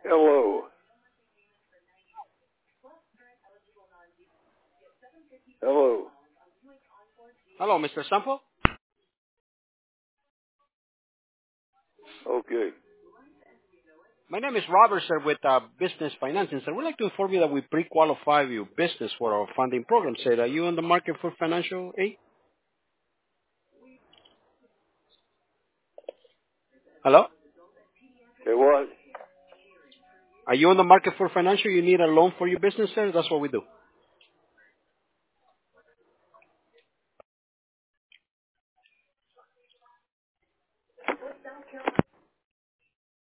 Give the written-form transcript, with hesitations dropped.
Hello. Hello. Hello, Mr. Sample. Okay. My name is Robert, sir, with Business Financing. Sir, we'd like to inform you that we pre-qualify your business for our funding program. Sir, are you on the market for financial aid? Hello? Hey, what? Are you on the market for financial? You need a loan for your business, sir? That's what we do.